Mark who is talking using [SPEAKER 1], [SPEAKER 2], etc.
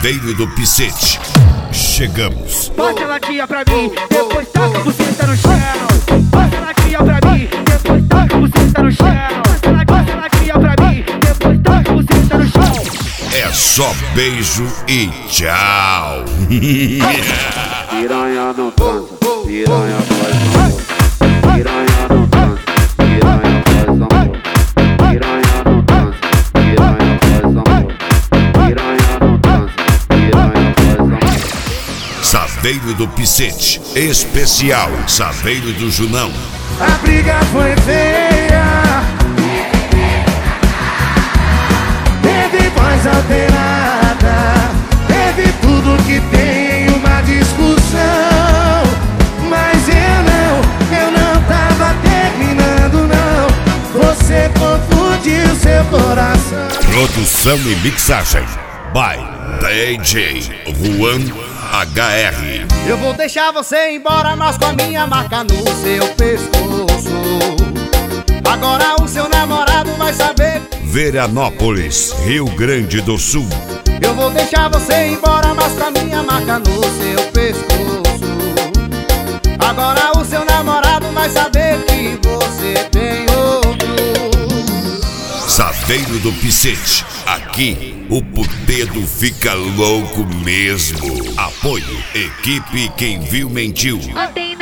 [SPEAKER 1] Saveiro do Picete. Chegamos.
[SPEAKER 2] Bota ela tia pra mim, depois taca você tá no chão. Bota ela tia pra mim, depois taca você tá no chão. Bota ela tia pra mim, depois taca você tá no chão.
[SPEAKER 1] É só beijo e tchau.
[SPEAKER 3] Piranha não transa, piranha faz amor. Piranha não transa, piranha faz amor. Piranha não transa, piranha faz amor. Piranha não transa, piranha faz amor.
[SPEAKER 1] Saveiro do Picete. Especial Saveiro do Junão.
[SPEAKER 4] A briga foi feia, teve voz alterada, teve tudo que tem uma discussão. Mas eu não tava terminando não. Você confundiu seu coração.
[SPEAKER 1] Produção e mixagem by DJ Juan HR.
[SPEAKER 4] Eu vou deixar você embora, mas com a minha marca no seu pescoço. Agora o seu namorado vai saber.
[SPEAKER 1] Veranópolis, Rio Grande do Sul.
[SPEAKER 4] Eu vou deixar você embora, mas com a minha marca no seu pescoço. Agora o seu namorado vai saber que você tem outro.
[SPEAKER 1] Saveiro do Picete. Aqui o putedo fica louco mesmo. Apoio, equipe Quem Viu Mentiu.
[SPEAKER 5] Mantém